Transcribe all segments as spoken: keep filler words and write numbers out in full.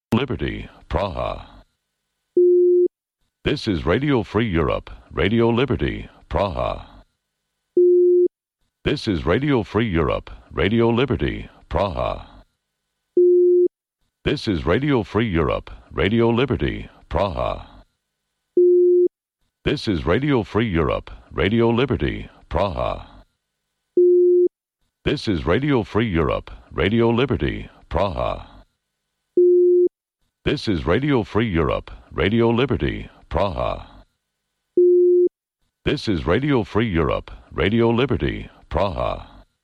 Liberty, Praha. This is Radio Free Europe, Radio Liberty, Praha. This is Radio Free Europe, Radio Liberty, Praha. This is Radio Free Europe, Radio Liberty, Praha. This is Radio Free Europe, Radio Liberty, Praha. This is Radio Free Europe, Radio Liberty, Praha. This is Radio Free Europe, Radio Liberty, Praha. This is Radio Free Europe, Radio Liberty, Praha.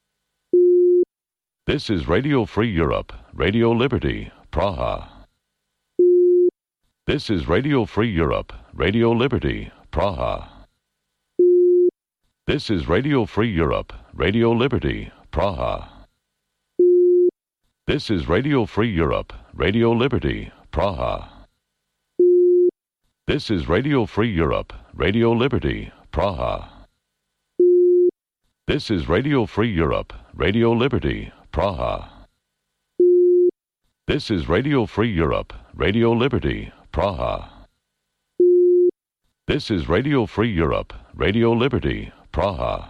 This is Radio Free Europe, Radio Liberty, Praha. This is Radio Free Europe, Radio Liberty, Praha. This is Radio Free Europe, Radio Liberty, Praha. This is Radio Free Europe, Radio Liberty, Praha. This is Radio Free Europe, Radio Liberty, Praha. This is Radio Free Europe, Radio Liberty, Praha. This is Radio Free Europe, Radio Liberty, Praha. This is Radio Free Europe, Radio Liberty, Praha.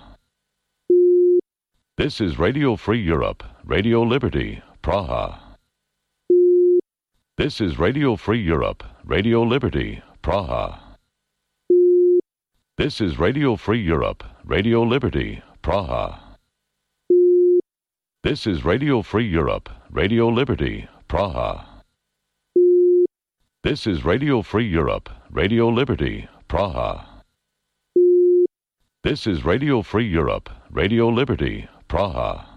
This is Radio Free Europe, Radio Liberty, Praha. This is Radio Free Europe, Radio Liberty, Praha. This is Radio Free Europe, Radio Liberty, Praha. This is Radio Free Europe, Radio Liberty, Praha. This is Radio Free Europe, Radio Liberty, Praha. This is Radio Free Europe, Radio Liberty, Praha.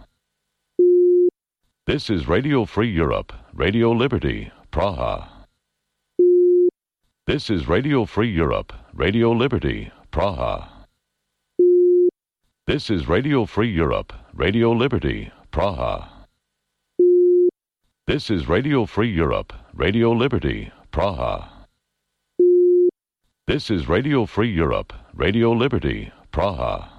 This is Radio Free Europe, Radio Liberty, Praha. This is Radio Free Europe, Radio Liberty, Praha. This is Radio Free Europe, Radio Liberty, Praha. This is Radio Free Europe, Radio Liberty, Praha. This is Radio Free Europe, Radio Liberty, Praha.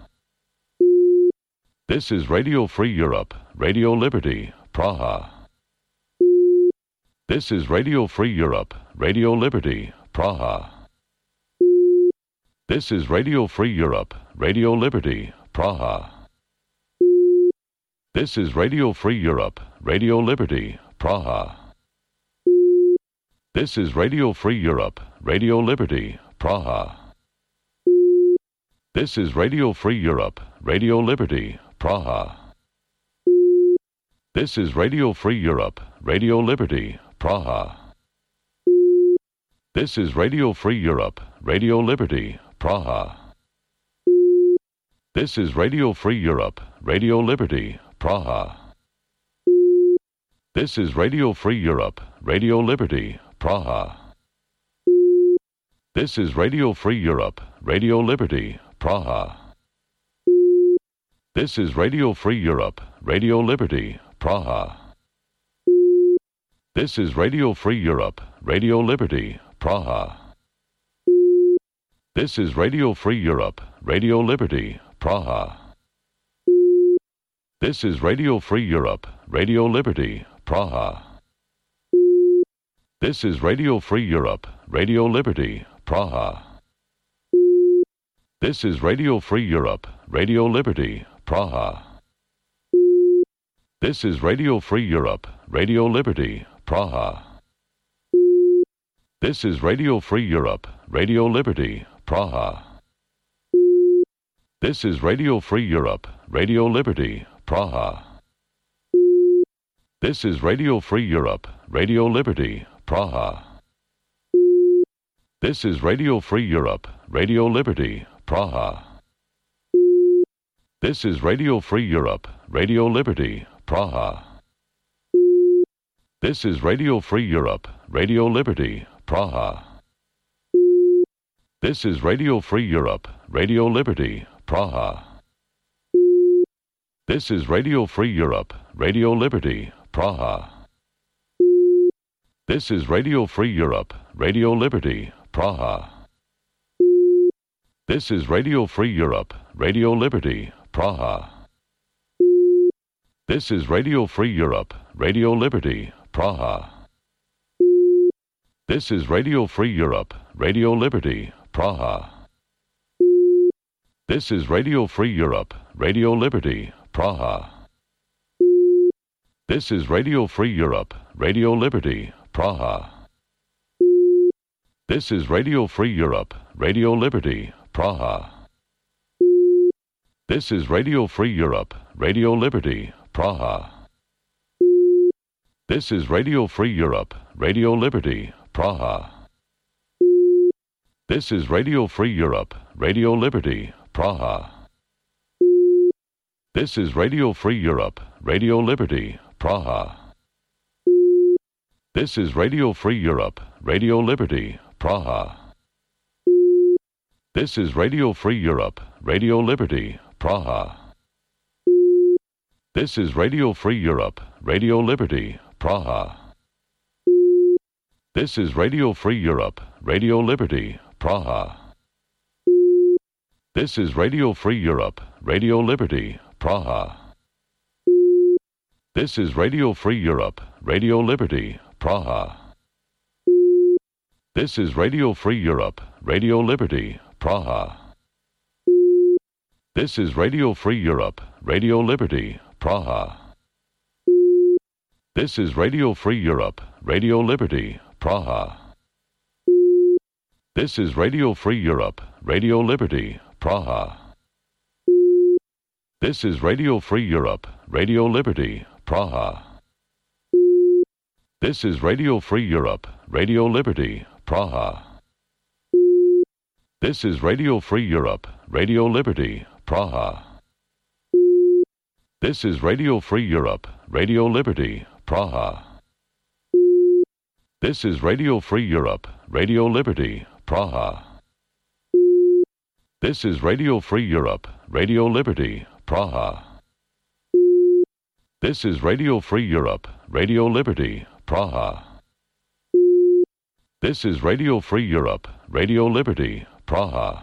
This is Radio Free Europe, Radio Liberty, Praha. This is Radio Free Europe, Radio Liberty, Praha. This is Radio Free Europe, Radio Liberty, Praha. This is Radio Free Europe, Radio Liberty, Praha. This is Radio Free Europe, Radio Liberty, Praha. This is Radio Free Europe, Radio Liberty, Praha. This is Radio Free Europe, Radio Liberty, Praha. This is Radio Free Europe, Radio Liberty, Praha. This is Radio Free Europe, Radio Liberty, Praha. This is Radio Free Europe, Radio Liberty, Praha. This is Radio Free Europe, Radio Liberty, Praha. This is Radio Free Europe, Radio Liberty, Praha. This is Radio Free Europe, Radio Liberty, Praha. This is Radio Free Europe, Radio Liberty, Praha. This is Radio Free Europe, Radio Liberty, Praha. This is Radio Free Europe, Radio Liberty, Praha. This is Radio Free Europe, Radio Liberty, Praha. This is Radio Free Europe, Radio Liberty, Praha. This is Radio Free Europe, Radio Liberty, Praha. This is Radio Free Europe, Radio Liberty, Praha. This is Radio Free Europe, Radio Liberty, Praha. This is Radio Free Europe, Radio Liberty, Praha. This is Radio Free Europe, Radio Liberty, Praha. This is Radio Free Europe, Radio Liberty, Praha. This is Radio Free Europe, Radio Liberty, Praha. This is Radio Free Europe, Radio Liberty, Praha. This is Radio Free Europe, Radio Liberty, Praha. This is Radio Free Europe, Radio Liberty, Praha. This is Radio Free Europe, Radio Liberty, Praha. This is Radio Free Europe, Radio Liberty, Praha. This is Radio Free Europe, Radio Liberty, Praha. This is Radio Free Europe, Radio Liberty, Praha. This is Radio Free Europe, Radio Liberty, Praha. This is Radio Free Europe, Radio Liberty, Praha. This is Radio Free Europe, Radio Liberty, Praha. This is Radio Free Europe, Radio Liberty, Praha. This is Radio Free Europe, Radio Liberty, Praha. This is Radio Free Europe, Radio Liberty, Praha. This is Radio Free Europe, Radio Liberty, Praha. This is Radio Free Europe, Radio Liberty, Praha. This is Radio Free Europe, Radio Liberty, Praha. This is Radio Free Europe, Radio Liberty, Praha. This is Radio Free Europe, Radio Liberty, Praha. This is Radio Free Europe, Radio Liberty, Praha. This is Radio Free Europe, Radio Liberty, Praha. This is Radio Free Europe, Radio Liberty, Praha. This is Radio Free Europe, Radio Liberty, Praha. This is Radio Free Europe, Radio Liberty, Praha. This is Radio Free Europe, Radio Liberty, Praha. This is Radio Free Europe, Radio Liberty, Praha. This is Radio Free Europe, Radio Liberty, Praha. This is Radio Free Europe, Radio Liberty, Praha. This is Radio Free Europe, Radio Liberty, Praha. This is Radio Free Europe, Radio Liberty, Praha. This is Radio Free Europe, Radio Liberty, Praha.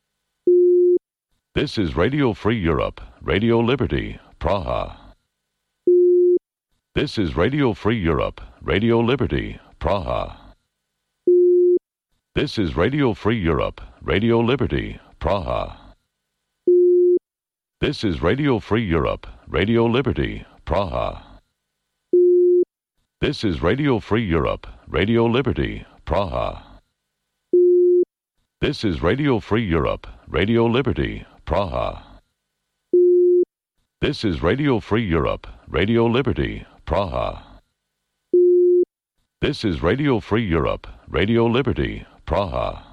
This is Radio Free Europe, Radio Liberty, Praha. This is Radio Free Europe, Radio Liberty, Praha. This is Radio Free Europe, Radio Liberty, Praha. This is Radio Free Europe, Radio Liberty, Praha. This is Radio Free Europe, Radio Liberty, Praha. This is Radio Free Europe, Radio Liberty, Praha. This is Radio Free Europe, Radio Liberty, Praha. This is Radio Free Europe, Radio Liberty, Praha.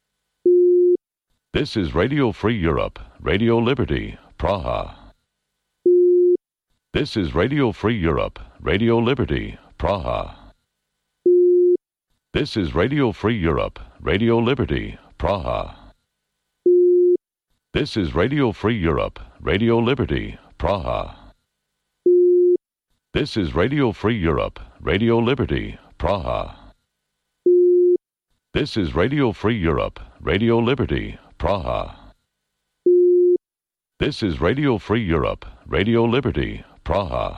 This is Radio Free Europe, Radio Liberty, Praha. This is Radio Free Europe, Radio Liberty, Praha. This is Radio Free Europe, Radio Liberty, Praha. This is Radio Free Europe, Radio Liberty, Praha. This is Radio Free Europe, Radio Liberty, Praha. This is Radio Free Europe, Radio Liberty, Praha. This is Radio Free Europe, Radio Liberty, Praha.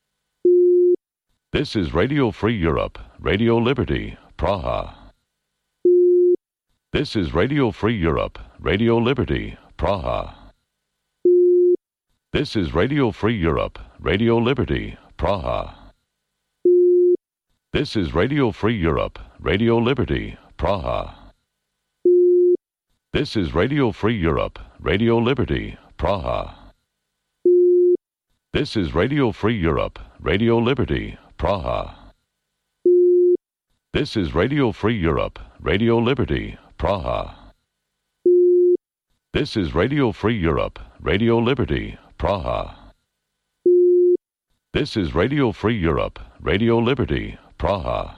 This is Radio Free Europe, Radio Liberty, Praha. This is Radio Free Europe, Radio Liberty, Praha. This is Radio Free Europe, Radio Liberty, Praha. This is Radio Free Europe, Radio Liberty, Praha. This is Radio Free Europe, Radio Liberty, Praha. This is Radio Free Europe, Radio Liberty, Praha. This is Radio Free Europe, Radio Liberty, Praha. This is Radio Free Europe, Radio Liberty, Praha. This is Radio Free Europe, Radio Liberty, Praha.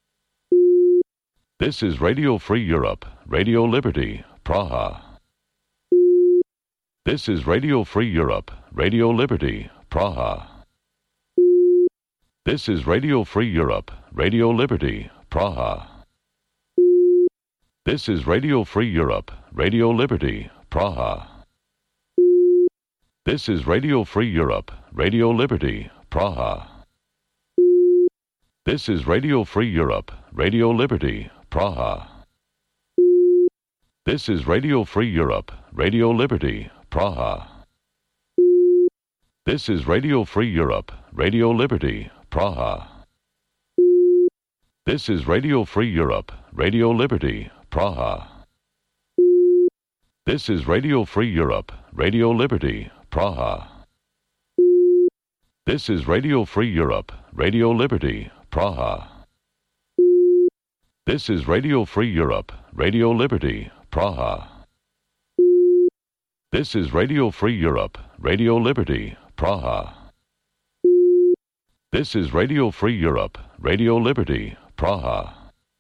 This is Radio Free Europe, Radio Liberty, Praha. This is Radio Free Europe, Radio Liberty, Praha. This is Radio Free Europe, Radio Liberty, Praha. This is Radio Free Europe, Radio Liberty, Praha. This is Radio Free Europe, Radio Liberty, Praha. This is Radio Free Europe, Radio Liberty, Praha. This is Radio Free Europe, Radio Liberty, Praha. This is Radio Free Europe, Radio Liberty, Praha. This is Radio Free Europe, Radio Liberty, Praha. This is Radio Free Europe, Radio Liberty, Praha. This is Radio Free Europe, Radio Liberty, Praha. This is Radio Free Europe, Radio Liberty, Praha. This is Radio Free Europe, Radio Liberty, Praha. This is Radio Free Europe, Radio Liberty, Praha.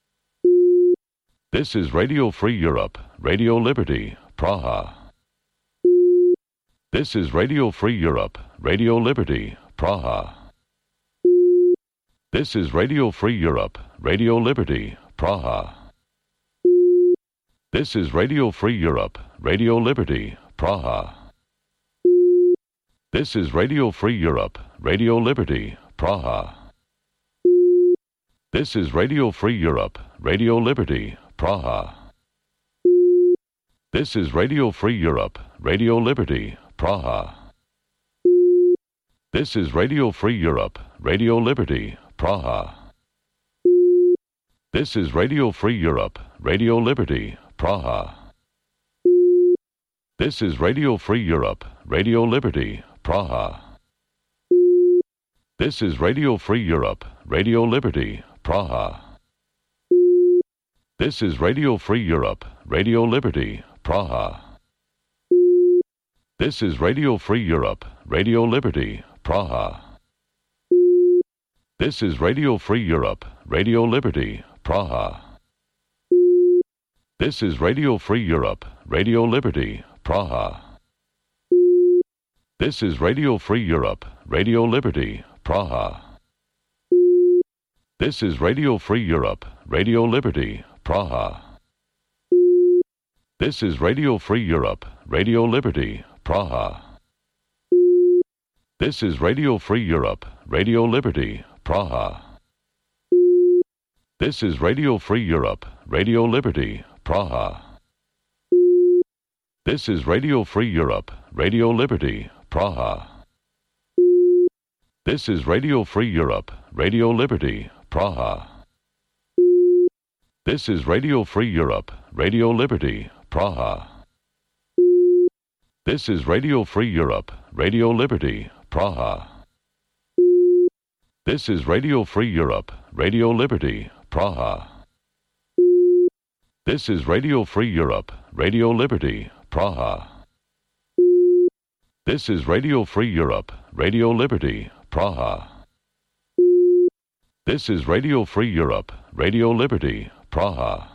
This is Radio Free Europe, Radio Liberty, Praha. This is Radio Free Europe, Radio Liberty, Praha. This is Radio Free Europe, Radio Liberty, Praha. This is Radio Free Europe, Radio Liberty, Praha. This is Radio Free Europe, Radio Liberty, Praha. This is Radio Free Europe, Radio Liberty, Praha. This is Radio Free Europe, Radio Liberty, Praha. This is Radio Free Europe, Radio Liberty, Praha. This is Radio Free Europe, Radio Liberty, Praha. This is Radio Free Europe, Radio Liberty, Praha. This is Radio Free Europe, Radio Liberty, Praha. This is Radio Free Europe, Radio Liberty, Praha. This is Radio Free Europe, Radio Liberty, Praha. This is Radio Free Europe, Radio Liberty, Praha. This is Radio Free Europe, Radio Liberty, Praha. This is Radio Free Europe, Radio Liberty, Praha. This is Radio Free Europe, Radio Liberty, Praha. This is Radio Free Europe, Radio Liberty, Praha. This is Radio Free Europe, Radio Liberty, Praha. This is Radio Free Europe, Radio Liberty, Praha. This is Radio Free Europe, Radio Liberty, Praha. This is Radio Free Europe, Radio Liberty, Praha. This is Radio Free Europe, Radio Liberty, Praha. This is Radio Free Europe, Radio Liberty, Praha. This is Radio Free Europe, Radio Liberty, Praha. This is Radio Free Europe, Radio Liberty, Praha. This is Radio Free Europe, Radio Liberty, Praha. This is Radio Free Europe, Radio Liberty, Praha.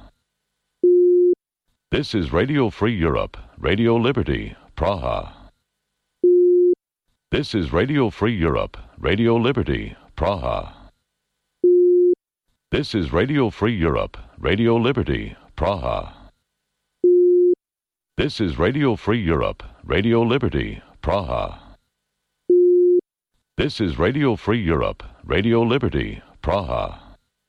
This is Radio Free Europe, Radio Liberty, Praha. This is Radio Free Europe, Radio Liberty, Praha. This is Radio Free Europe, Radio Liberty, Praha. This is Radio Free Europe, Radio Liberty, Praha. This is Radio Free Europe, Radio Liberty, Praha.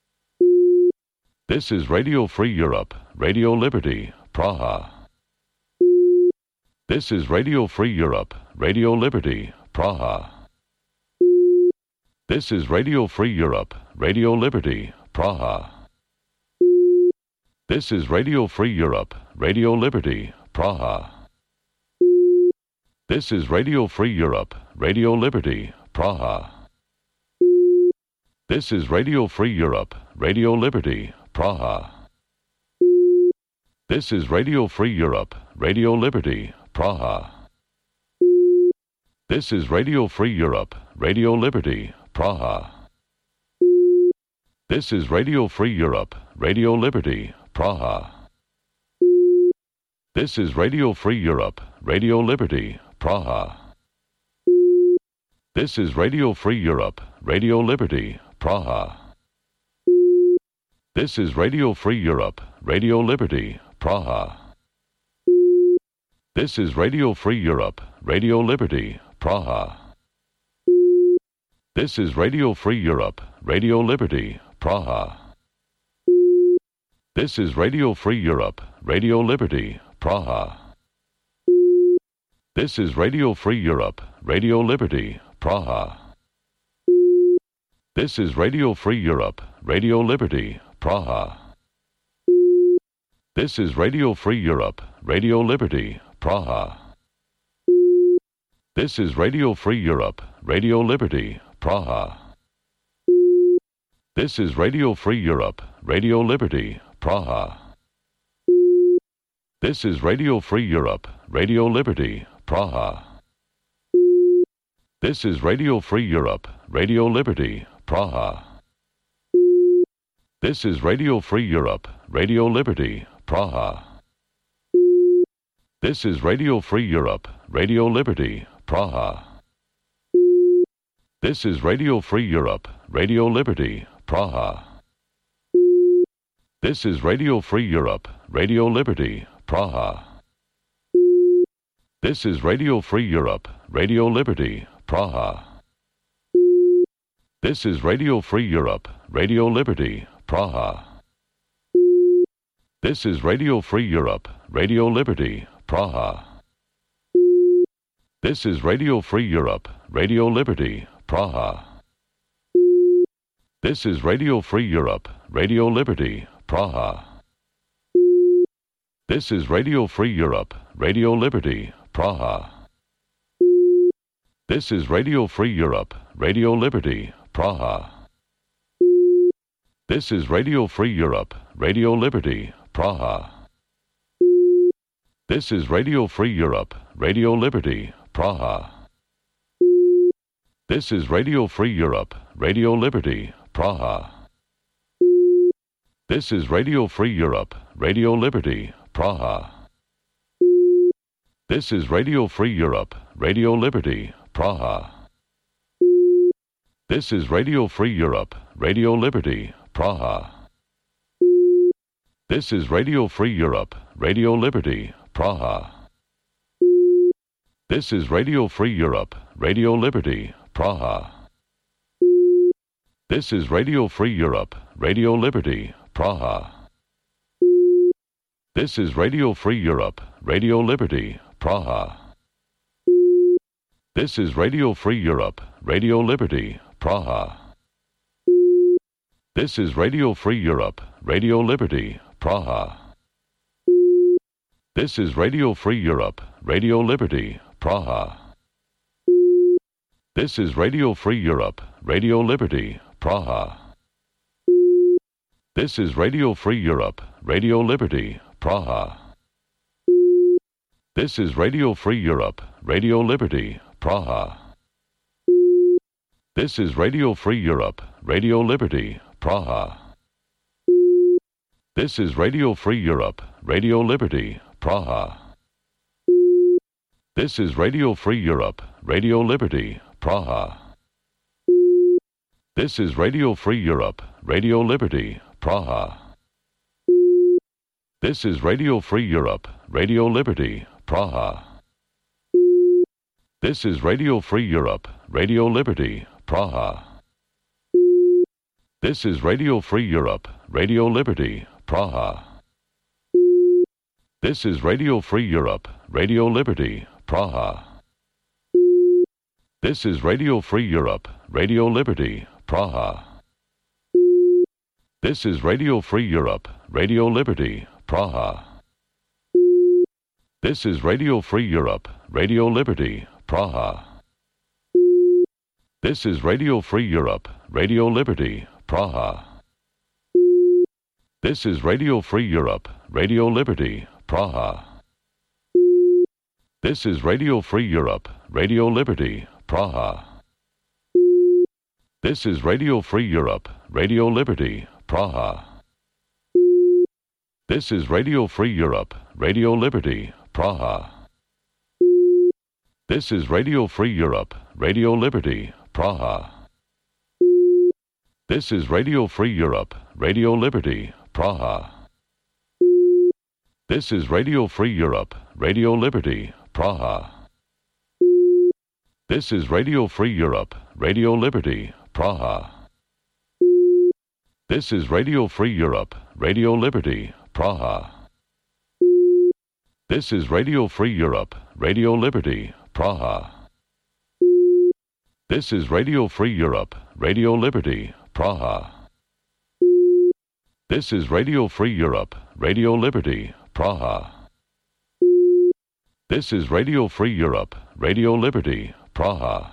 This is Radio Free Europe, Radio Liberty, Praha. This is Radio Free Europe, Radio Liberty, Praha. This is Radio Free Europe, Radio Liberty, Praha. This is Radio Free Europe, Radio Liberty, Praha. This is Radio Free Europe, Radio Liberty, Praha. This is Radio Free Europe, Radio Liberty, Praha. This is Radio Free Europe, Radio Liberty, Praha. This is Radio Free Europe, Radio Liberty, Praha. This is Radio Free Europe, Radio Liberty, Praha. This is Radio Free Europe, Radio Liberty, Praha. This is Radio Free Europe, Radio Liberty, Praha. This is Radio Free Europe, Radio Liberty, Praha. This is Radio Free Europe, Radio Liberty, Praha. This is Radio Free Europe, Radio Liberty, Praha. This is Radio Free Europe, Radio Liberty, Praha. This is Radio Free Europe, Radio Liberty, Praha. This is Radio Free Europe, Radio Liberty, Praha. This is Radio Free Europe, Radio Liberty, Praha. This is Radio Free Europe, Radio Liberty, Praha. This is Radio Free Europe, Radio Liberty, Praha. This is Radio Free Europe, Radio Liberty, Praha. This is Radio Free Europe, Radio Liberty, Praha. This is Radio Free Europe, Radio Liberty, Praha. This is Radio Free Europe, Radio Liberty, Praha. This is Radio Free Europe, Radio Liberty, Praha. This is Radio Free Europe, Radio Liberty, Praha. This is Radio Free Europe, Radio Liberty, Praha. This is Radio Free Europe, Radio Liberty, Praha. This is Radio Free Europe, Radio Liberty, Praha. This is Radio Free Europe, Radio Liberty, Praha. This is Radio Free Europe, Radio Liberty, Praha. This is Radio Free Europe, Radio Liberty, Praha. This is Radio Free Europe, Radio Liberty, Praha. This is Radio Free Europe, Radio Liberty, Praha. This is Radio Free Europe, Radio Liberty, Praha. This is Radio Free Europe, Radio Liberty, Praha. This is Radio Free Europe, Radio Liberty, Praha. This is Radio Free Europe, Radio Liberty, Praha. This is Radio Free Europe, Radio Liberty, Praha. This is Radio Free Europe, Radio Liberty, Praha. This is Radio Free Europe, Radio Liberty, Praha. This is Radio Free Europe, Radio Liberty, Praha. This is Radio Free Europe, Radio Liberty, Praha. This is Radio Free Europe, Radio Liberty, Praha. This is Radio Free Europe, Radio Liberty, Praha. This is Radio Free Europe, Radio Liberty, Praha. This is Radio Free Europe, Radio Liberty, Praha. This is Radio Free Europe, Radio Liberty, Praha. This is Radio Free Europe, Radio Liberty, Praha. This is Radio Free Europe, Radio Liberty, Praha. This is Radio Free Europe, Radio Liberty, Praha. This is Radio Free Europe, Radio Liberty, Praha. This is Radio Free Europe, Radio Liberty, Praha. This is Radio Free Europe, Radio Liberty, Praha. This is Radio Free Europe, Radio Liberty, Praha. This is Radio Free Europe, Radio Liberty, Praha. This is Radio Free Europe, Radio Liberty, Praha. This is Radio Free Europe, Radio Liberty, Praha. This is Radio Free Europe, Radio Liberty, Praha. This is Radio Free Europe, Radio Liberty, Praha. This is Radio Free Europe, Radio Liberty, Praha. This is Radio Free Europe, Radio Liberty, Praha. This is Radio Free Europe, Radio Liberty, Praha. This is Radio Free Europe, Radio Liberty, Praha. This is Radio Free Europe, Radio Liberty, Praha. This is Radio Free Europe, Radio Liberty, Praha. This is Radio Free Europe, Radio Liberty, Praha. This is Radio Free Europe, Radio Liberty, Praha. This is Radio Free Europe, Radio Liberty, Praha. This is Radio Free Europe, Radio Liberty, Praha. This is Radio Free Europe, Radio Liberty, Praha. This is Radio Free Europe, Radio Liberty, Praha. This is Radio Free Europe, Radio Liberty, Praha. This is Radio Free Europe, Radio Liberty, Praha.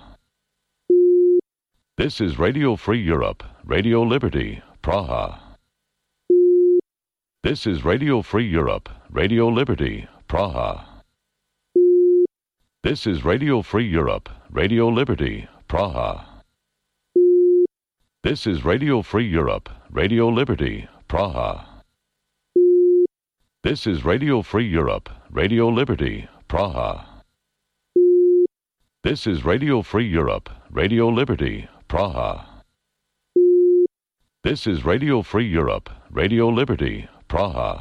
This is Radio Free Europe, Radio Liberty, Praha. This is Radio Free Europe, Radio Liberty, Praha. This is Radio Free Europe, Radio Liberty, Praha. This is Radio Free Europe, Radio Liberty, Praha. This is Radio Free Europe, Radio Liberty, Praha. This is Radio Free Europe, Radio Liberty, Praha. This is Radio Free Europe, Radio Liberty, Praha.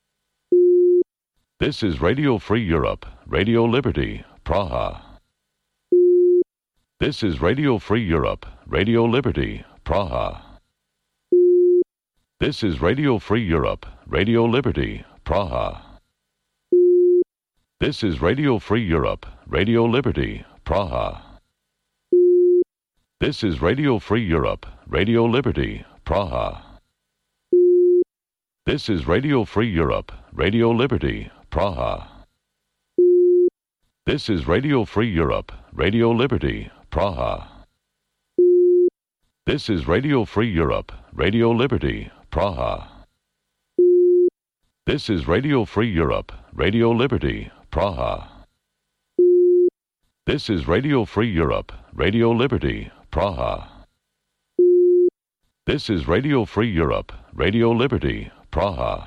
This is Radio Free Europe, Radio Liberty, Praha. This is Radio Free Europe, Radio Liberty, Praha. This is Radio Free Europe, Radio Liberty, Praha. This is Radio Free Europe, Radio Liberty, Praha. This is Radio Free Europe, Radio Liberty, Praha. This is Radio Free Europe, Radio Liberty, Praha. This is Radio Free Europe, Radio Liberty, Praha. This is Radio Free Europe, Radio Liberty, Praha. This is Radio Free Europe, Radio Liberty, Praha. This is Radio Free Europe, Radio Liberty, Praha. This is Radio Free Europe, Radio Liberty, Praha.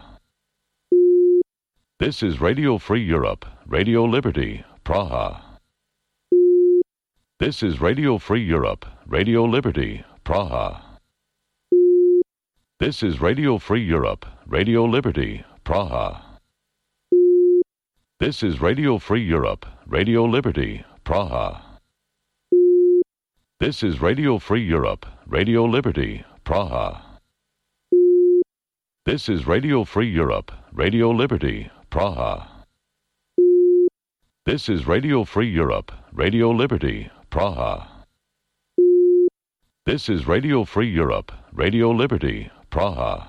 This is Radio Free Europe, Radio Liberty, Praha. This is Radio Free Europe, Radio Liberty, Praha. This is Radio Free Europe, Radio Liberty, Praha. This is Radio Free Europe, Radio Liberty, Praha. This is Radio Free Europe, Radio Liberty, Praha. This is Radio Free Europe, Radio Liberty, Praha. This is Radio Free Europe, Radio Liberty, Praha. This is Radio Free Europe, Radio Liberty, Praha.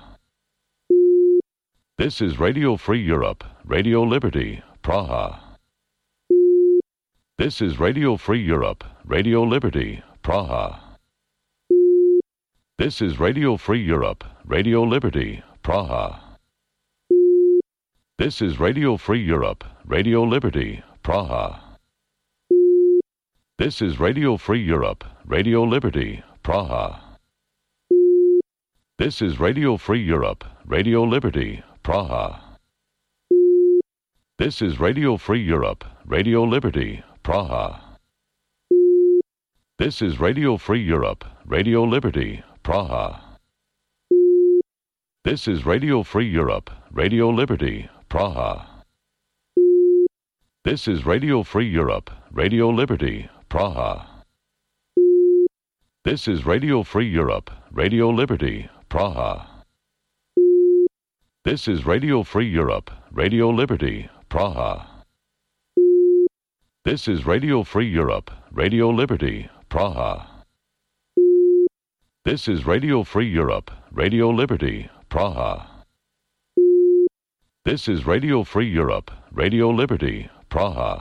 This is Radio Free Europe, Radio Liberty, Praha. This is Radio Free Europe, Radio Liberty, Praha. This is Radio Free Europe, Radio Liberty, Praha. This is Radio Free Europe, Radio Liberty, Praha. This is Radio Free Europe, Radio Liberty, Praha. This is Radio Free Europe, Radio Liberty, Praha. This is Radio Free Europe, Radio Liberty, Praha. This is Radio Free Europe, Radio Liberty, Praha. This is Radio Free Europe, Radio Liberty, Praha. This is Radio Free Europe, Radio Liberty, Praha. This is Radio Free Europe, Radio Liberty, Praha. This is Radio Free Europe, Radio Liberty, Praha. This is Radio Free Europe, Radio Liberty, Praha. This is Radio Free Europe, Radio Liberty, Praha. This is Radio Free Europe, Radio Liberty, Praha.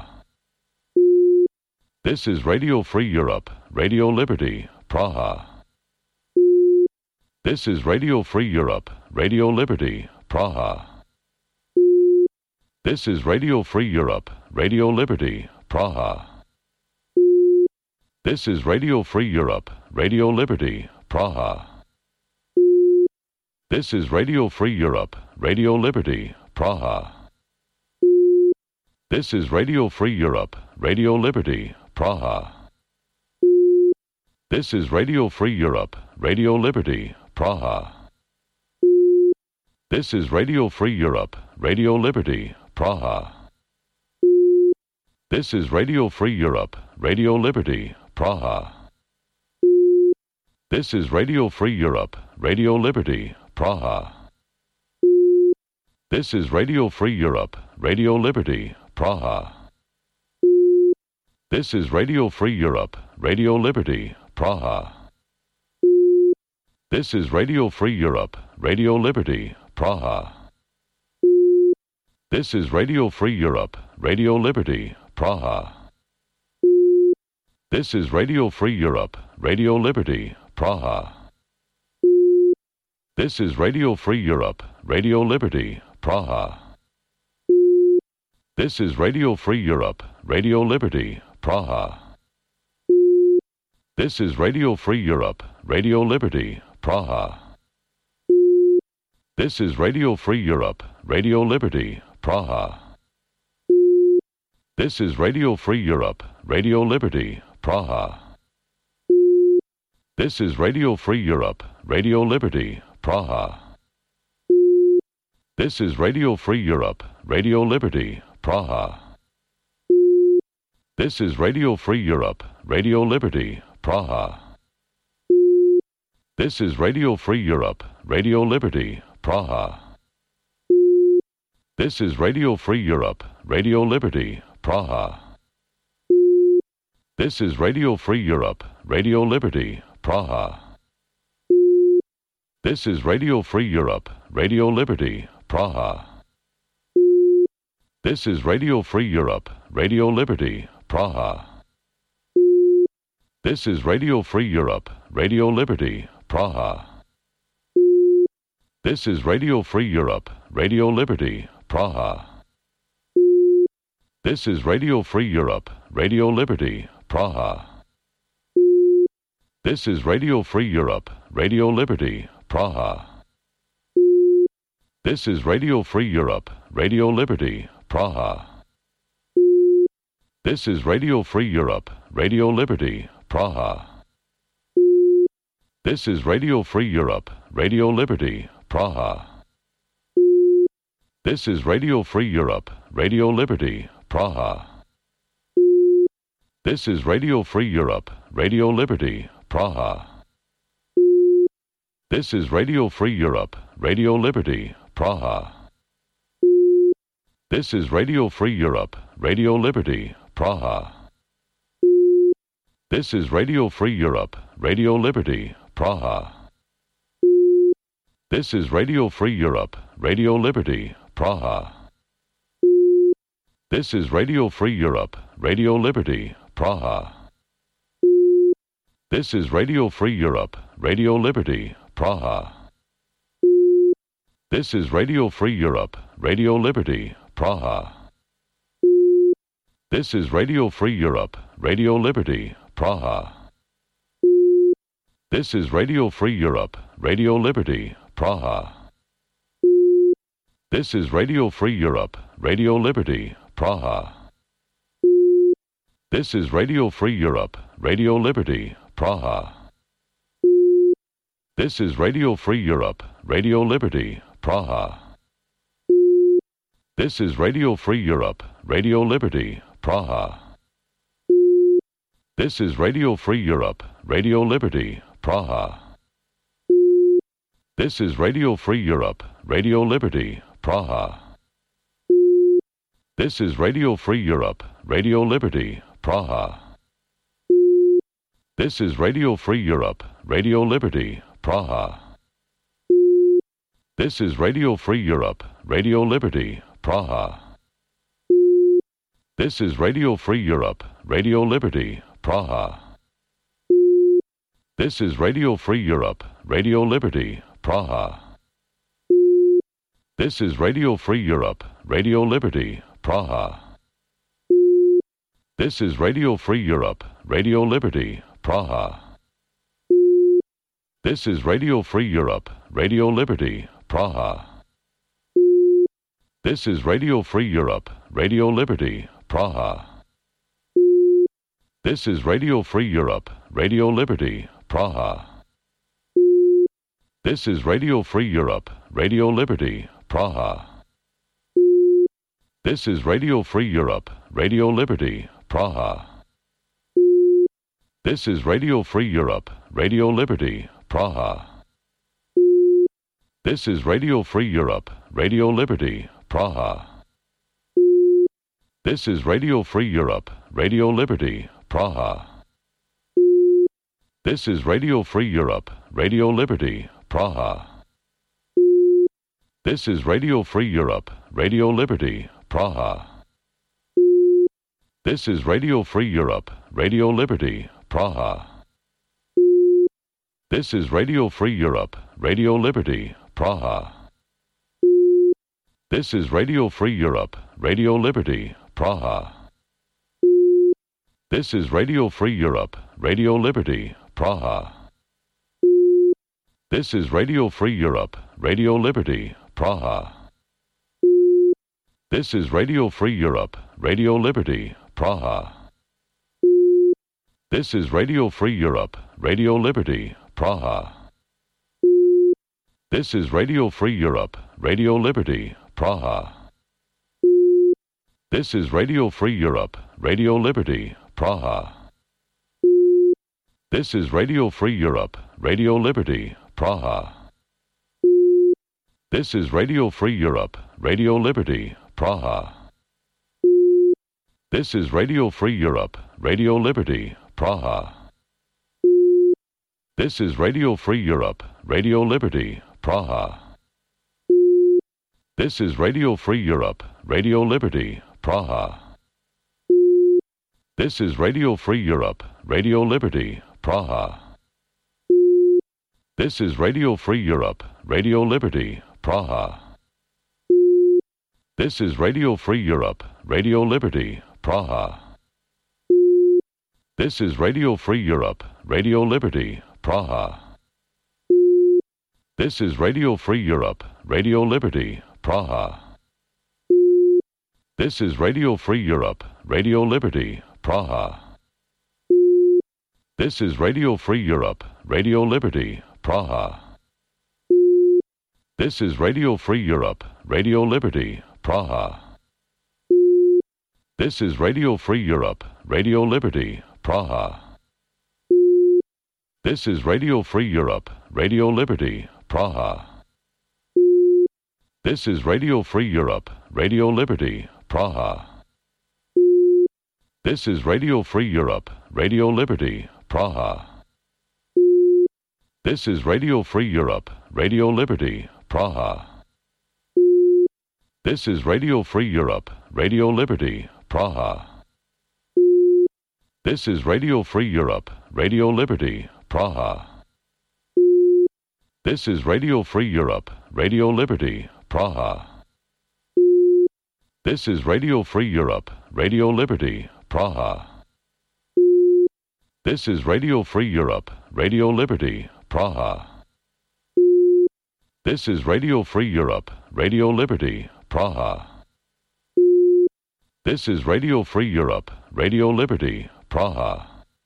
This is Radio Free Europe, Radio Liberty, Praha. This is Radio Free Europe, Radio Liberty, Praha. This is Radio Free Europe, Radio Liberty, Praha. This is Radio Free Europe, Radio Liberty, Praha. This is Radio Free Europe, Radio Liberty, Praha. This is Radio Free Europe, Radio Liberty, Praha. This is Radio Free Europe, Radio Liberty, Praha. This is Radio Free Europe, Radio Liberty, Praha. This is Radio Free Europe, Radio Liberty, Praha. This is Radio Free Europe, Radio Liberty, Praha. This is Radio Free Europe, Radio Liberty, Praha. This is Radio Free Europe, Radio Liberty, Praha. This is Radio Free Europe, Radio Liberty, Praha. This is Radio Free Europe, Radio Liberty, Praha. This is Radio Free Europe, Radio Liberty, Praha. This is Radio Free Europe, Radio Liberty, Praha. This is Radio Free Europe, Radio Liberty, Praha. This is Radio Free Europe, Radio Liberty, Praha. This is Radio Free Europe, Radio Liberty, Praha. This is Radio Free Europe, Radio Liberty, Praha. This is Radio Free Europe, Radio Liberty, Praha. This is Radio Free Europe, Radio Liberty, Praha. This is Radio Free Europe, Radio Liberty, Praha. This is Radio Free Europe, Radio Liberty, Praha. This is Radio Free Europe, Radio Liberty, Praha. This is Radio Free Europe, Radio Liberty, Praha. This is Radio Free Europe, Radio Liberty, Praha. This is Radio Free Europe, Radio Liberty, Praha. This is Radio Free Europe, Radio Liberty, Praha. This is Radio Free Europe, Radio Liberty, Praha. This is Radio Free Europe, Radio Liberty, Praha. This is Radio Free Europe, Radio Liberty, Praha. This is Radio Free Europe, Radio Liberty, Praha. This is Radio Free Europe, Radio Liberty, Praha. This is Radio Free Europe, Radio Liberty, Praha. This is Radio Free Europe, Radio Liberty, Praha. This is Radio Free Europe, Radio Liberty, Praha. This is Radio Free Europe, Radio Liberty, Praha. This is Radio Free Europe, Radio Liberty, Praha. This is Radio Free Europe, Radio Liberty, Praha. This is Radio Free Europe, Radio Liberty, Praha. This is Radio Free Europe, Radio Liberty, Praha. This is Radio Free Europe, Radio Liberty, Praha. This is Radio Free Europe, Radio Liberty, Praha. This is Radio Free Europe, Radio Liberty, Praha. This is Radio Free Europe, Radio Liberty, Praha. This is Radio Free Europe, Radio Liberty, Praha. This is Radio Free Europe, Radio Liberty, Praha. This is Radio Free Europe, Radio Liberty, Praha. This is Radio Free Europe, Radio Liberty, Praha. This is Radio Free Europe, Radio Liberty, Praha. This is Radio Free Europe, Radio Liberty, Praha. This is Radio Free Europe, Radio Liberty, Praha. This is Radio Free Europe, Radio Liberty, Praha. This is Radio Free Europe, Radio Liberty, Praha. This is Radio Free Europe, Radio Liberty, Praha. This is Radio Free Europe, Radio Liberty, Praha. This is Radio Free Europe, Radio Liberty, Praha. This is Radio Free Europe, Radio Liberty, Praha. This is Radio Free Europe, Radio Liberty, Praha. This is Radio Free Europe, Radio Liberty, Praha. This is Radio Free Europe, Radio Liberty, Praha. This is Radio Free Europe, Radio Liberty, Praha. This is Radio Free Europe, Radio Liberty, Praha. This is Radio Free Europe, Radio Liberty, Praha. This is Radio Free Europe, Radio Liberty, Praha. This is Radio Free Europe, Radio Liberty, Praha. This is Radio Free Europe, Radio Liberty, Praha. This is Radio Free Europe, Radio Liberty, Praha. This is Radio Free Europe, Radio Liberty, Praha. This is Radio Free Europe, Radio Liberty, Praha. This is Radio Free Europe, Radio Liberty, Praha. This is Radio Free Europe, Radio Liberty, Praha. This is Radio Free Europe, Radio Liberty, Praha. This is Radio Free Europe, Radio Liberty, Praha. This is Radio Free Europe, Radio Liberty, Praha. This is Radio Free Europe, Radio Liberty, Praha. This is Radio Free Europe, Radio Liberty, Praha. This is Radio Free Europe, Radio Liberty, Praha. This is Radio Free Europe, Radio Liberty, Praha. This is Radio Free Europe, Radio Liberty, Praha. This is Radio Free Europe, Radio Liberty, Praha. This is Radio Free Europe, Radio Liberty, Praha. This is Radio Free Europe, Radio Liberty, Praha. This is Radio Free Europe, Radio Liberty, Praha. This is Radio Free Europe, Radio Liberty, Praha. This is Radio Free Europe, Radio Liberty, Praha. This is Radio Free Europe, Radio Liberty, Praha. This is Radio Free Europe, Radio Liberty, Praha. This is Radio Free Europe, Radio Liberty, Praha. This is Radio Free Europe, Radio Liberty, Praha. This is Radio Free Europe, Radio Liberty, Praha. This is Radio Free Europe, Radio Liberty, Praha. This is Radio Free Europe, Radio Liberty, Praha. This is Radio Free Europe, Radio Liberty, Praha. This is Radio Free Europe, Radio Liberty, Praha. This is Radio Free Europe, Radio Liberty, Praha. This is Radio Free Europe, Radio Liberty, Praha. This is Radio Free Europe, Radio Liberty, Praha. This is Radio Free Europe, Radio Liberty, Praha. This is Radio Free Europe, Radio Liberty, Praha. This is Radio Free Europe, Radio Liberty, Praha. This is Radio Free Europe, Radio Liberty, Praha.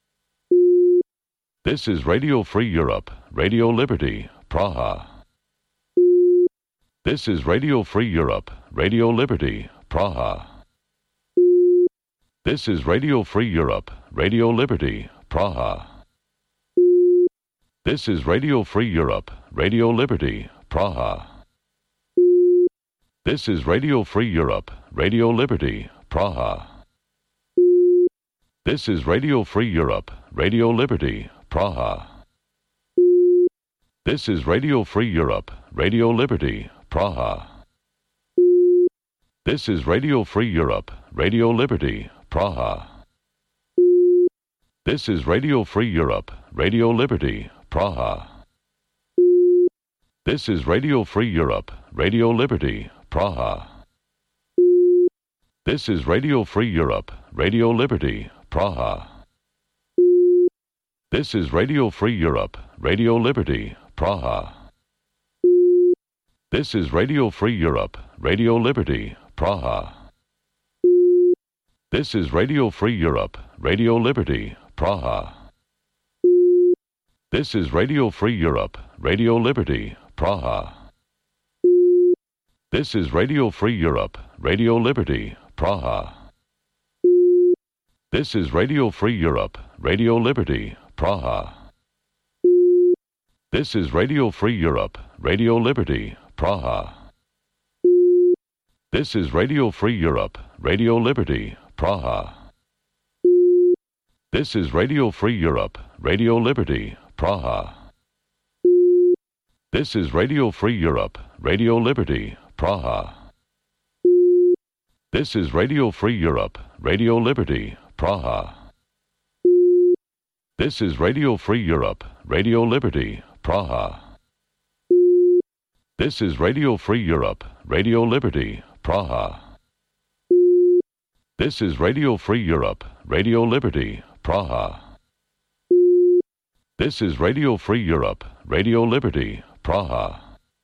This is Radio Free Europe, Radio Liberty, Praha. This is Radio Free Europe, Radio Liberty, Praha. This is Radio Free Europe, Radio Liberty, Praha. This is Radio Free Europe, Radio Liberty, Praha. This is Radio Free Europe, Radio Liberty, Praha. This is Radio Free Europe, Radio Liberty, Praha. This is Radio Free Europe, Radio Liberty, Praha. This is Radio Free Europe, Radio Liberty, Praha. This is Radio Free Europe, Radio Liberty, Praha. This is Radio Free Europe, Radio Liberty, Praha. This is Radio Free Europe, Radio Liberty, Praha. This is Radio Free Europe, Radio Liberty, Praha. This is Radio Free Europe, Radio Liberty, Praha. This is Radio Free Europe, Radio Liberty, Praha. This is Radio Free Europe, Radio Liberty, Praha. This is Radio Free Europe, Radio Liberty, Praha. This is Radio Free Europe, Radio Liberty, Praha. This is Radio Free Europe, Radio Liberty, Praha. This is Radio Free Europe, Radio Liberty, Praha. This is Radio Free Europe, Radio Liberty, Praha. This is Radio Free Europe, Radio Liberty, Praha. This is Radio Free Europe, Radio Liberty, Praha. This is Radio Free Europe, Radio Liberty, Praha. This is Radio Free Europe, Radio Liberty, Praha. This is Radio Free Europe, Radio Liberty, Praha. This is Radio Free Europe, Radio Liberty, Praha.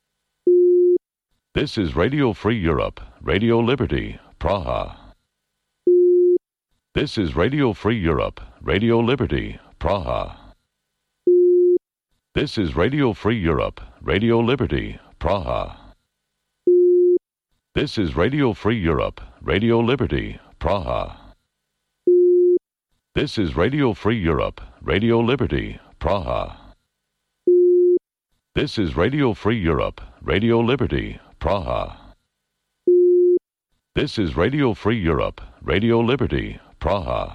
This is Radio Free Europe, Radio Liberty, Praha. This is Radio Free Europe, Radio Liberty, Praha. This is Radio Free Europe, Radio Liberty, Praha. This is Radio Free Europe, Radio Liberty, Praha. This is Radio Free Europe, Radio Liberty, Praha. This is Radio Free Europe, Radio Liberty, Praha. This is Radio Free Europe, Radio Liberty, Praha.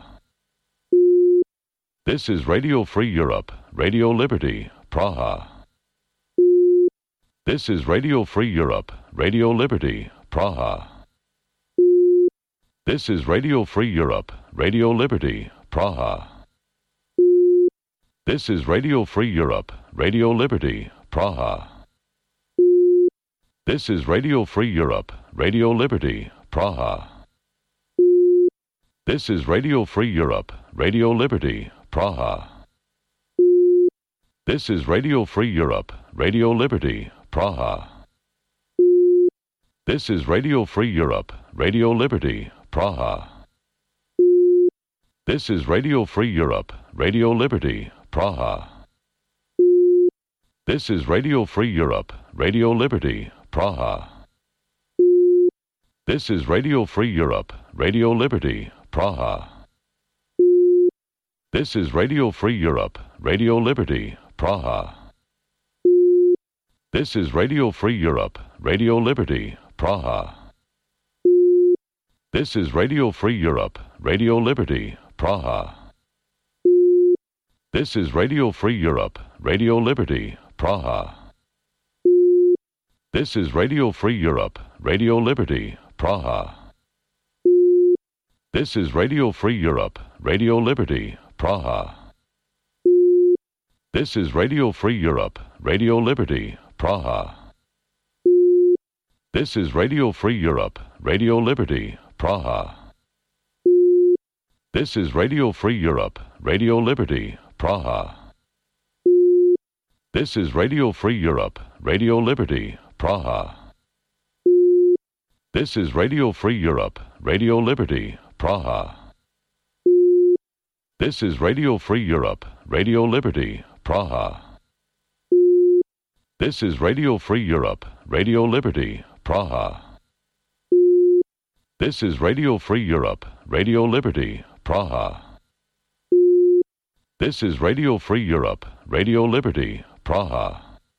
This is Radio Free Europe, Radio Liberty, Praha. This is Radio Free Europe, Radio Liberty, Praha. This is Radio Free Europe, Radio Liberty, Praha. This is Radio Free Europe, Radio Liberty, Praha. This is Radio Free Europe, Radio Liberty, Praha. This is Radio Free Europe, Radio Liberty, Praha. This is Radio Free Europe, Radio Liberty, Praha. This is Radio Free Europe, Radio Liberty, Praha. This is Radio Free Europe, Radio Liberty, Praha. This is Radio Free Europe, Radio Liberty, Praha. This is Radio Free Europe, Radio Liberty, Praha. This is Radio Free Europe, Radio Liberty, Praha. This is Radio Free Europe, Radio Liberty, Praha. This is Radio Free Europe, Radio Liberty, Praha. This is Radio Free Europe, Radio Liberty, Praha. This is Radio Free Europe, Radio Liberty, Praha. This is Radio Free Europe, Radio Liberty, Praha. This is Radio Free Europe, Radio Liberty, Praha. This is Radio Free Europe, Radio Liberty, Praha. This is Radio Free Europe, Radio Liberty, Praha. This is Radio Free Europe, Radio Liberty, Praha. This is Radio Free Europe, Radio Liberty, Praha. This is Radio Free Europe, Radio Liberty, Praha. This is Radio Free Europe, Radio Liberty, Praha. This is Radio Free Europe, Radio Liberty, Praha. This is Radio Free Europe, Radio Liberty, Praha.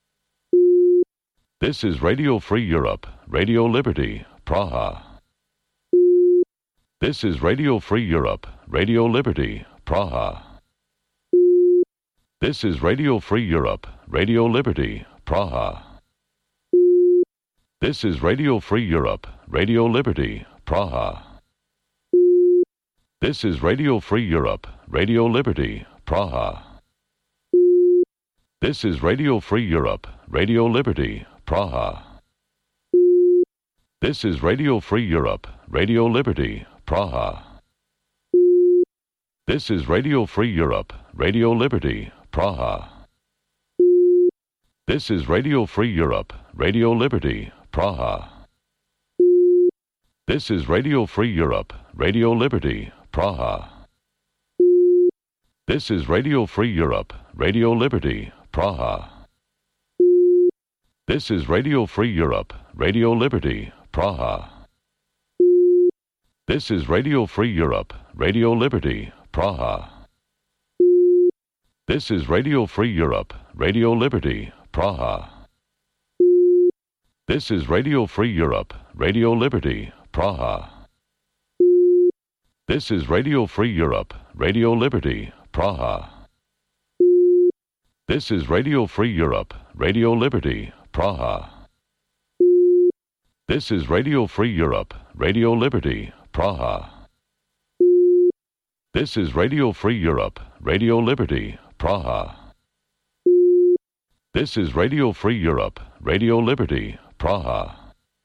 This is Radio Free Europe, Radio Liberty, Praha. This is Radio Free Europe, Radio Liberty, Praha. This is Radio Free Europe, Radio Liberty, Praha. This is Radio Free Europe, Radio Liberty, Praha. This is Radio Free Europe, Radio Liberty, Praha. This is Radio Free Europe, Radio Liberty, Praha. This is Radio Free Europe, Radio Liberty, Praha. This is Radio Free Europe, Radio Liberty, Praha. This is Radio Free Europe, Radio Liberty, Praha. This is Radio Free Europe, Radio Liberty, Praha. This is Radio Free Europe, Radio Liberty, Praha. This is Radio Free Europe, Radio Liberty, Praha. This is Radio Free Europe, Radio Liberty, Praha. This is Radio Free Europe, Radio Liberty, Praha. This is Radio Free Europe, Radio Liberty, Praha. This is Radio Free Europe, Radio Liberty, Praha. This is Radio Free Europe, Radio Liberty, Praha. This is Radio Free Europe, Radio Liberty, Praha. This is Radio Free Europe, Radio Liberty, Praha. This is Radio Free Europe, Radio Liberty, Praha.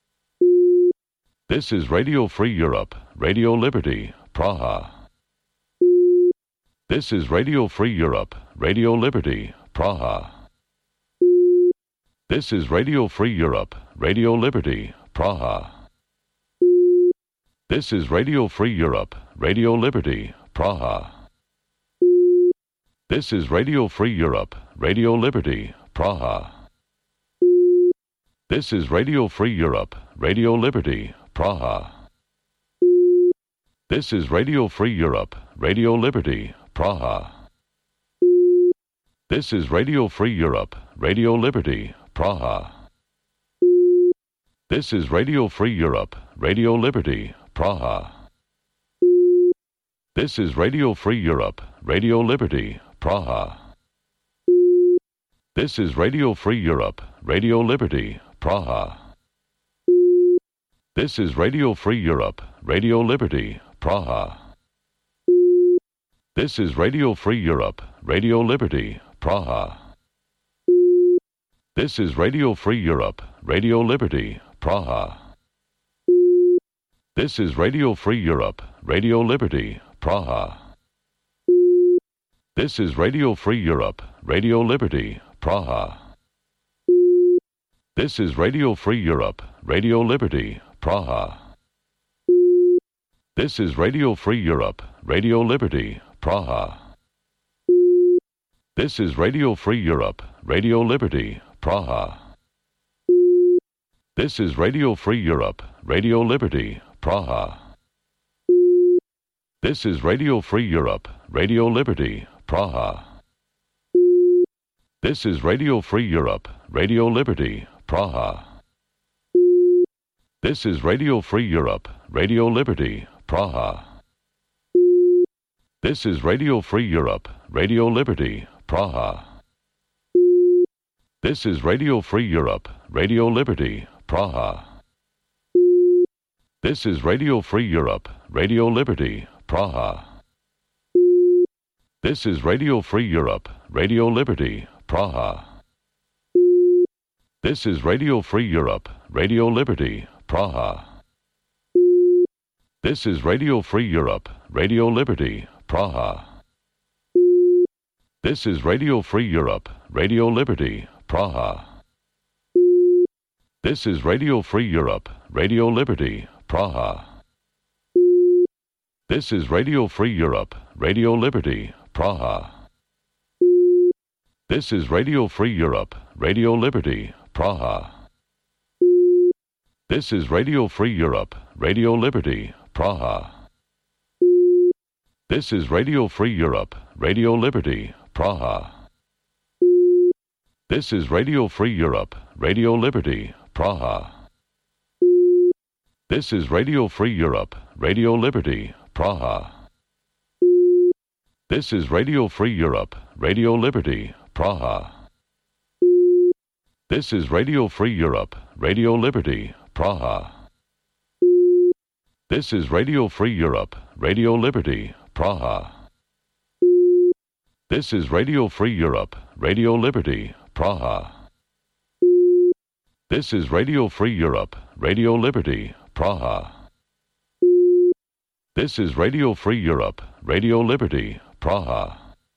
This is Radio Free Europe, Radio Liberty, Praha. This is Radio Free Europe, Radio Liberty, Praha. This is Radio Free Europe, Radio Liberty, Praha. This is Radio Free Europe, Radio Liberty, Praha. This is Radio Free Europe, Radio Liberty, Praha. This is Radio Free Europe, Radio Liberty, Praha. This is Radio Free Europe, Radio Liberty, Praha. This is Radio Free Europe, Radio Liberty, Praha. This is Radio Free Europe, Radio Liberty, Praha. This is Radio Free Europe, Radio Liberty, Praha. This is Radio Free Europe, Radio Liberty, Praha. This is Radio Free Europe, Radio Liberty, Praha. This is Radio Free Europe, Radio Liberty, Praha. This is Radio Free Europe, Radio Liberty, Praha. This is Radio Free Europe, Radio Liberty, Praha. This is Radio Free Europe, Radio Liberty, Praha. This is Radio Free Europe, Radio Liberty, Praha. This is Radio Free Europe, Radio Liberty, Praha. This is Radio Free Europe, Radio Liberty, Praha. This is Radio Free Europe, Radio Liberty, Praha. This is Radio Free Europe, Radio Liberty, Praha. This is Radio Free Europe, Radio Liberty, Praha. This is Radio Free Europe, Radio Liberty, Praha. This is Radio Free Europe, Radio Liberty, Praha. This is Radio Free Europe, Radio Liberty, Praha. This is Radio Free Europe, Radio Liberty, Praha. This is Radio Free Europe, Radio Liberty, Praha. This is Radio Free Europe, Radio Liberty, Praha. This is Radio Free Europe, Radio Liberty, Praha. This is Radio Free Europe, Radio Liberty, Praha. This is Radio Free Europe, Radio Liberty, Praha. This is Radio Free Europe, Radio Liberty, Praha. This is Radio Free Europe, Radio Liberty, Praha. This is Radio Free Europe, Radio Liberty, Praha. This is Radio Free Europe, Radio Liberty, Praha. This is Radio Free Europe, Radio Liberty, Praha. This is Radio Free Europe, Radio Liberty, Praha. This is Radio Free Europe, Radio Liberty, Praha. This is Radio Free Europe, Radio Liberty, Praha. This is Radio Free Europe, Radio Liberty, Praha. This is Radio Free Europe, Radio Liberty, Praha. This is Radio Free Europe, Radio Liberty, Praha. This is Radio Free Europe, Radio Liberty, Praha.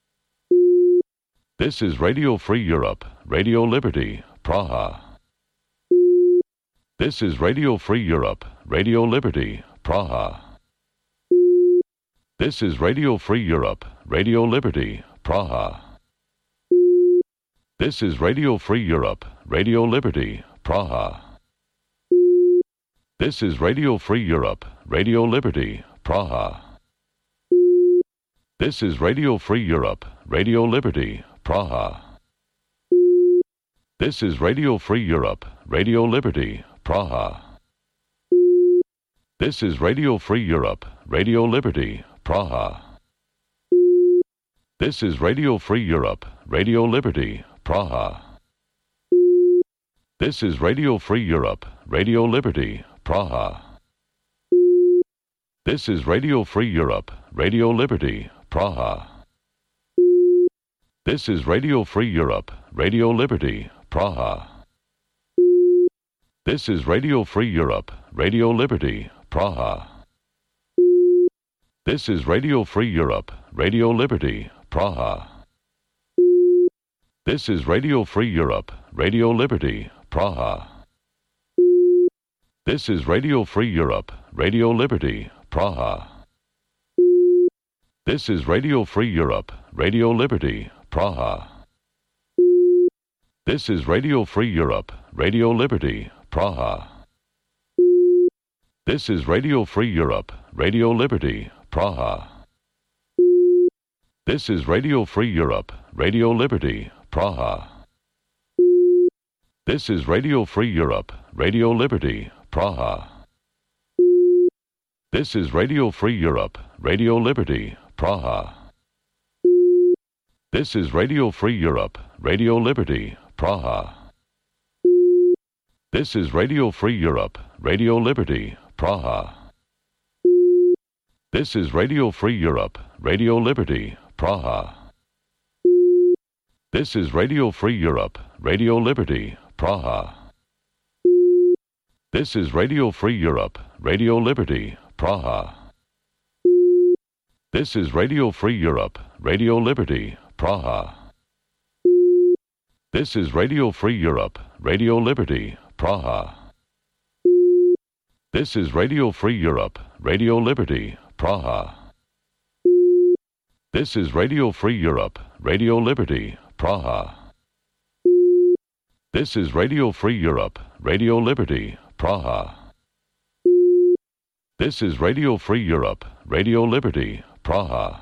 This is Radio Free Europe, Radio Liberty, Praha. This is Radio Free Europe, Radio Liberty, Praha. This is Radio Free Europe, Radio Liberty, Praha. This is Radio Free Europe, Radio Liberty, Praha. This is Radio Free Europe, Radio Liberty, Praha. This is Radio Free Europe, Radio Liberty, Praha. This is Radio Free Europe, Radio Liberty, Praha. This is Radio Free Europe, Radio Liberty, Praha. This is Radio Free Europe, Radio Liberty, Praha. This is Radio Free Europe, Radio Liberty, Praha. This is Radio Free Europe, Radio Liberty, Praha. This is Radio Free Europe, Radio Liberty, Praha. This is Radio Free Europe, Radio Liberty, Praha. This is Radio Free Europe, Radio Liberty, Praha. This is Radio Free Europe, Radio Liberty, Praha. This is Radio Free Europe, Radio Liberty, Praha. This is Radio Free Europe, Radio Liberty, Praha. This is Radio Free Europe, Radio Liberty, Praha. This is Radio Free Europe, Radio Liberty, Praha. This is Radio Free Europe, Radio Liberty, Praha. This is Radio Free Europe, Radio Liberty, Praha. This is Radio Free Europe, Radio Liberty, Praha. This is Radio Free Europe, Radio Liberty, Praha. This is Radio Free Europe, Radio Liberty, Praha. This is Radio Free Europe, Radio Liberty, Praha. This is Radio Free Europe, Radio Liberty, Praha. This is Radio Free Europe, Radio Liberty, Praha. This is Radio Free Europe, Radio Liberty, Praha. This is Radio Free Europe, Radio Liberty, Praha. This is Radio Free Europe, Radio Liberty, Praha. This is Radio Free Europe, Radio Liberty, Praha. This is Radio Free Europe, Radio Liberty, Praha. This is Radio Free Europe, Radio Liberty, Praha.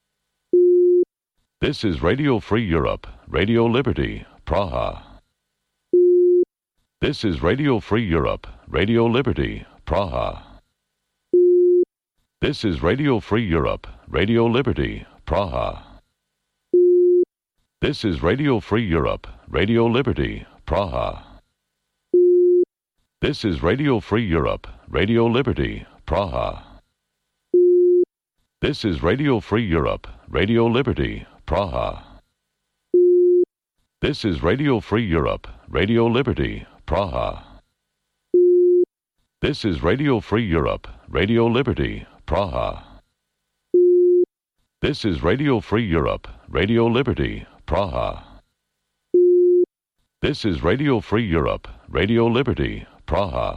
This is Radio Free Europe, Radio Liberty, Praha. This is Radio Free Europe, Radio Liberty, Praha. This is Radio Free Europe, Radio Liberty, Praha. This is Radio Free Europe, Radio Liberty, Praha. This is Radio Free Europe, Radio Liberty, Praha. This is Radio Free Europe, Radio Liberty, Praha. This is Radio Free Europe, Radio Liberty, Praha. This is Radio Free Europe, Radio Liberty, Praha. This is Radio Free Europe, Radio Liberty, Praha. This is Radio Free Europe, Radio Liberty, Praha.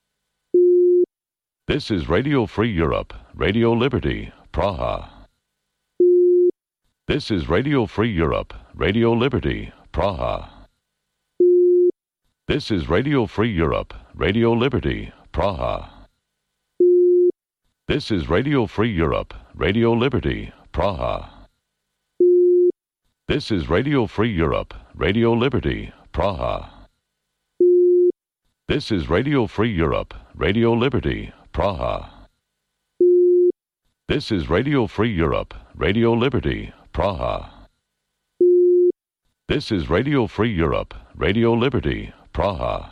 This is Radio Free Europe, Radio Liberty, Praha. This is Radio Free Europe, Radio Liberty, Praha. This is Radio Free Europe, Radio Liberty, Praha. This is Radio Free Europe, Radio Liberty, Praha. This is Radio Free Europe, Radio Liberty, Praha. This is Radio Free Europe, Radio Liberty, Praha. This is Radio Free Europe, Radio Liberty, Praha. This is Radio Free Europe, Radio Liberty, Praha.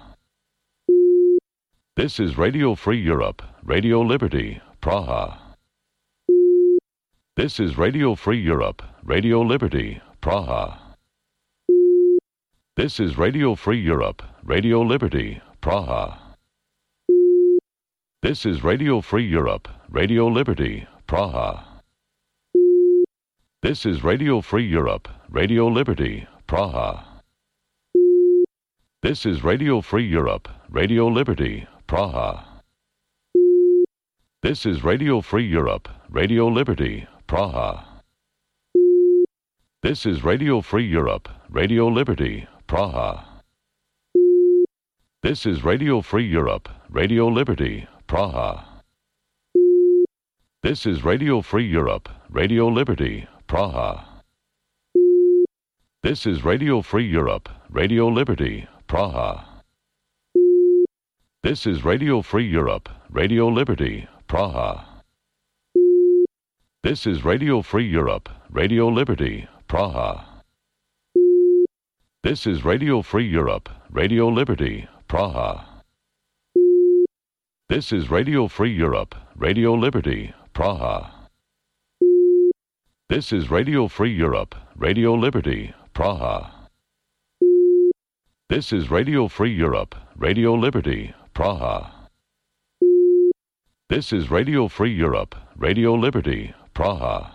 This is Radio Free Europe, Radio Liberty, Praha. This is Radio Free Europe, Radio Liberty, Praha. This is Radio Free Europe, Radio Liberty, Praha. This is Radio Free Europe, Radio Liberty, Praha. This is Radio Free Europe, Radio Liberty, Praha. This is Radio Free Europe, Radio Liberty, Praha. This is Radio Free Europe, Radio Liberty, Praha. This is Radio Free Europe, Radio Liberty, Praha. This is Radio Free Europe, Radio Liberty, Praha. This is Radio Free Europe, Radio Liberty, Praha. This is Radio Free Europe, Radio Liberty, Praha. This is Radio Free Europe, Radio Liberty, Praha. This is Radio Free Europe, Radio Liberty, Praha. This is Radio Free Europe, Radio Liberty, Praha. This is Radio Free Europe, Radio Liberty, Praha. This is Radio Free Europe, Radio Liberty, Praha. This is Radio Free Europe, Radio Liberty, Praha. This is Radio Free Europe, Radio Liberty, Praha.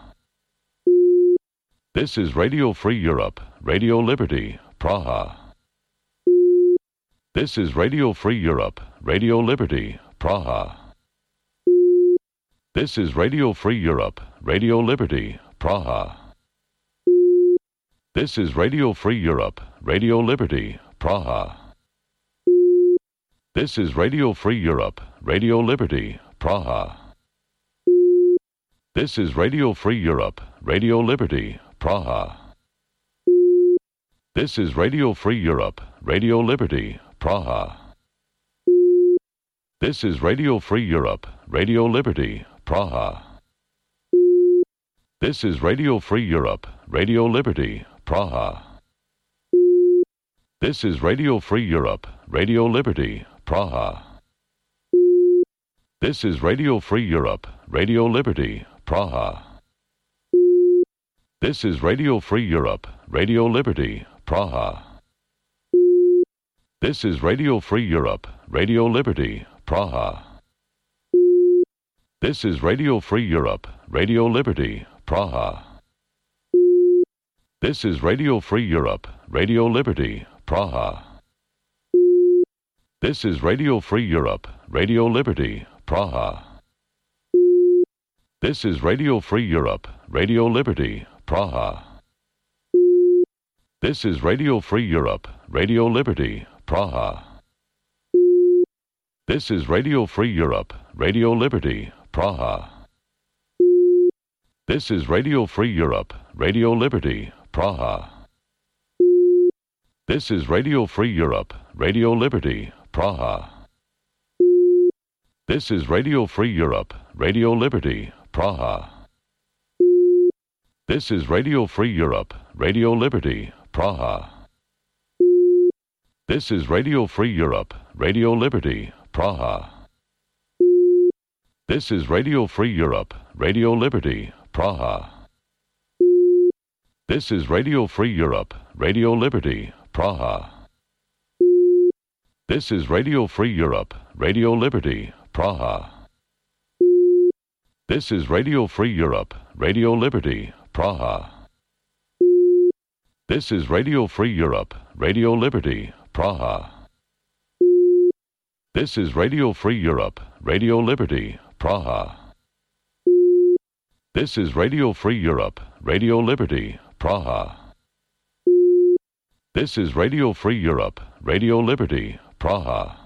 This is Radio Free Europe, Radio Liberty, Praha. This is Radio Free Europe, Radio Liberty, Praha. This is Radio Free Europe, Radio Liberty, Praha. This is Radio Free Europe, Radio Liberty, Praha. This is Radio Free Europe, Radio Liberty, Praha. This is Radio Free Europe, Radio Liberty, Praha. This is Radio Free Europe, Radio Liberty, Praha. This is Radio Free Europe, Radio Liberty, Praha. This is Radio Free Europe, Radio Liberty, Praha. This is Radio Free Europe, Radio Liberty, Praha. This is Radio Free Europe, Radio Liberty, Praha. This is Radio Free Europe, Radio Liberty, Praha. This is Radio Free Europe, Radio Liberty, Praha. This is Radio Free Europe, Radio Liberty, Praha. This is Radio Free Europe, Radio Liberty, Praha. This is Radio Free Europe, Radio Liberty, Praha. This is Radio Free Europe, Radio Liberty, Praha. This is Radio Free Europe, Radio Liberty, Praha. This is Radio Free Europe, Radio Liberty, Praha. This is Radio Free Europe, Radio Liberty, Praha. This is Radio Free Europe, Radio Liberty, Praha. This is Radio Free Europe, Radio Liberty, Praha. This is Radio Free Europe, Radio Liberty, Praha. This is Radio Free Europe, Radio Liberty, Praha. This is Radio Free Europe, Radio Liberty, Praha. This is Radio Free Europe, Radio Liberty, Praha. This is Radio Free Europe, Radio Liberty, Praha. This is Radio Free Europe, Radio Liberty, Praha. This is Radio Free Europe, Radio Liberty, Praha. This is Radio Free Europe, Radio Liberty, Praha. This is Radio Free Europe, Radio Liberty, Praha. This is Radio Free Europe, Radio Liberty, Praha.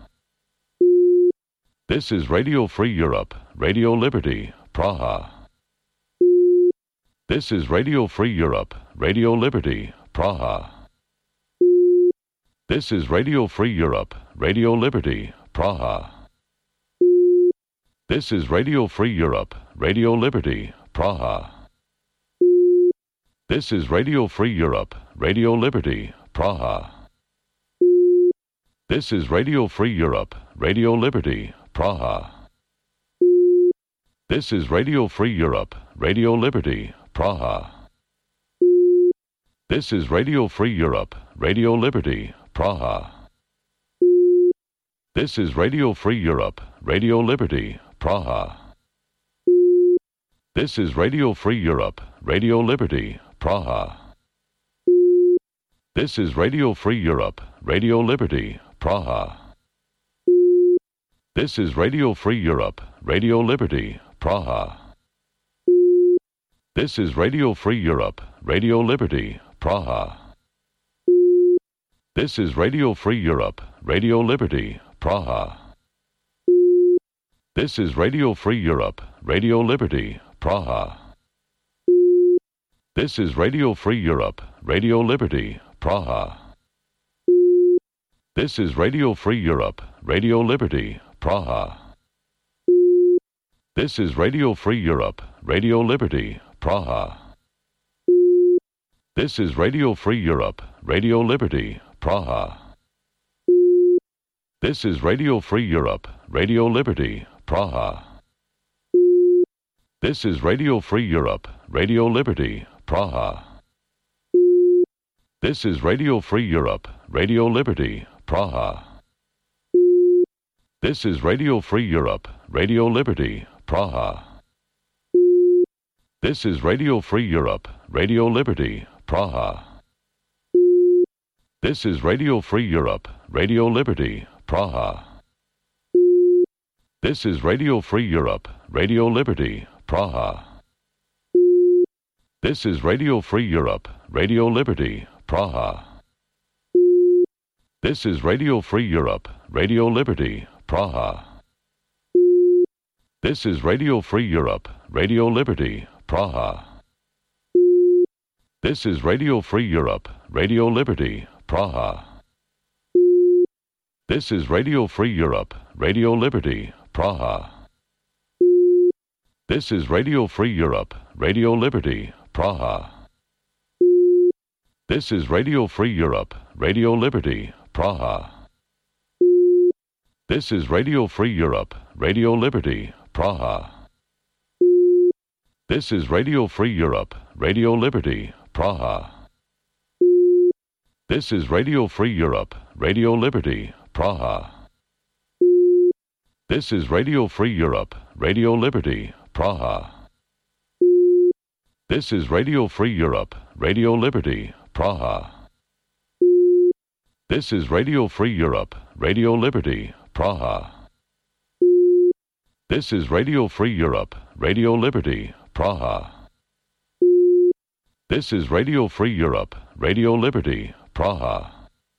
This is Radio Free Europe, Radio Liberty, Praha. This is Radio Free Europe, Radio Liberty, Praha. This is Radio Free Europe, Radio Liberty, Praha. This is Radio Free Europe, Radio Liberty, Praha. This is Radio Free Europe, Radio Liberty, Praha. This is Radio Free Europe, Radio Liberty, Praha. This is Radio Free Europe, Radio Liberty, Praha. This is Radio Free Europe, Radio Liberty, Praha. This is Radio Free Europe, Radio Liberty, Praha. This is Radio Free Europe, Radio Liberty, Praha. This is Radio Free Europe, Radio Liberty, Praha. This is Radio Free Europe, Radio Liberty, Praha. This is Radio Free Europe, Radio Liberty, Praha. This is Radio Free Europe, Radio Liberty, Praha. This is Radio Free Europe, Radio Liberty, Praha. This is Radio Free Europe, Radio Liberty, Praha. This is Radio Free Europe, Radio Liberty, Praha. This is Radio Free Europe, Radio Liberty, Praha. This is Radio Free Europe, Radio Liberty, Praha. This is Radio Free Europe, Radio Liberty, Praha. This is Radio Free Europe, Radio Liberty, Praha. This is Radio Free Europe, Radio Liberty, Praha. This is Radio Free Europe, Radio Liberty, Praha. This is Radio Free Europe, Radio Liberty, Praha. This is Radio Free Europe, Radio Liberty, Praha. This is Radio Free Europe, Radio Liberty, Praha. This is Radio Free Europe, Radio Liberty, Praha. This is Radio Free Europe, Radio Liberty, Praha. This is Radio Free Europe, Radio Liberty, Praha. This is Radio Free Europe, Radio Liberty, Praha. This is Radio Free Europe, Radio Liberty, Praha. This is Radio Free Europe, Radio Liberty, Praha. This is Radio Free Europe, Radio Liberty, Praha. This is Radio Free Europe, Radio Liberty, Praha. This is Radio Free Europe, Radio Liberty, Praha. This is Radio Free Europe, Radio Liberty, Praha. This is Radio Free Europe, Radio Liberty, Praha. This is Radio Free Europe, Radio Liberty, Praha. This is Radio Free Europe, Radio Liberty, Praha. This is Radio Free Europe, Radio Liberty, Praha. This is Radio Free Europe, Radio Liberty, Praha.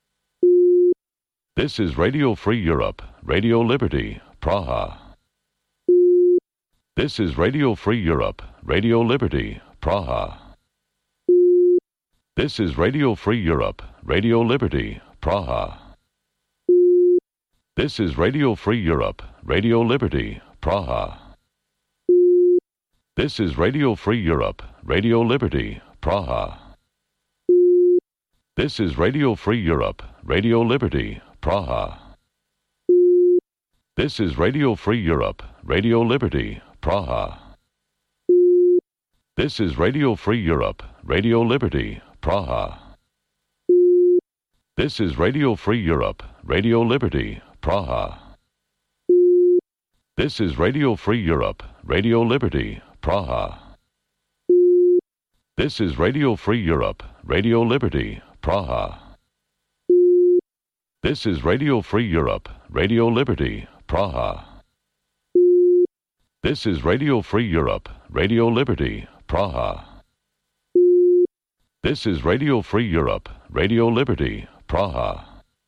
This is Radio Free Europe, Radio Liberty, Praha. This is Radio Free Europe, Radio Liberty, Praha. This is Radio Free Europe, Radio Liberty, Praha. This is Radio Free Europe, Radio Liberty, Praha. This is Radio Free Europe, Radio Liberty, Praha. This is Radio Free Europe, Radio Liberty, Praha. This is Radio Free Europe, Radio Liberty, Praha. This is Radio Free Europe, Radio Liberty, Praha. This is Radio Free Europe, Radio Liberty, Praha. This is Radio Free Europe, Radio Liberty, Praha. This is Radio Free Europe, Radio Liberty, Praha. This is Radio Free Europe, Radio Liberty, Praha. This is Radio Free Europe, Radio Liberty, Praha. This is Radio Free Europe, Radio Liberty, Praha.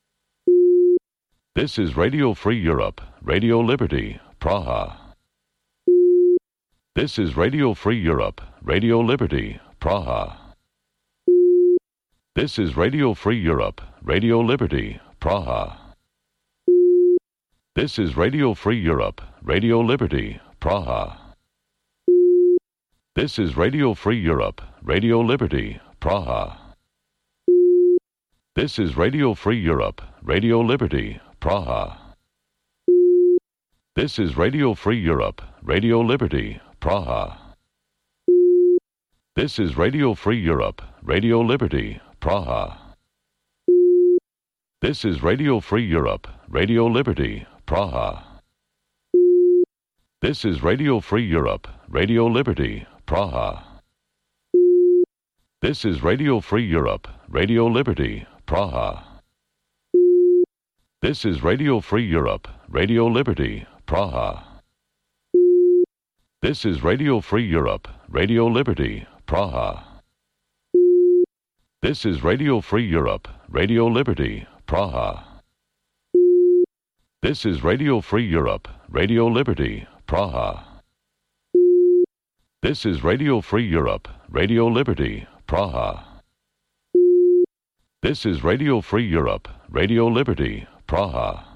This is Radio Free Europe, Radio Liberty, Praha. This is Radio Free Europe, Radio Liberty, Praha. This is Radio Free Europe, Radio Liberty, Praha. This is Radio Free Europe, Radio Liberty, Praha. This is Radio Free Europe, Radio Liberty, Praha. This is Radio Free Europe, Radio Liberty, Praha. This is Radio Free Europe, Radio Liberty, Praha. This is Radio Free Europe, Radio Liberty, Praha. This is Radio Free Europe, Radio Liberty, Praha. This is Radio Free Europe, Radio Liberty, Praha. This is Radio Free Europe, Radio Liberty, Praha. This is Radio Free Europe, Radio Liberty, Praha. This is Radio Free Europe, Radio Liberty, Praha. This is Radio Free Europe, Radio Liberty, Praha. This is Radio Free Europe, Radio Liberty, Praha. This is Radio Free Europe, Radio Liberty, Praha. This is Radio Free Europe, Radio Liberty, Praha.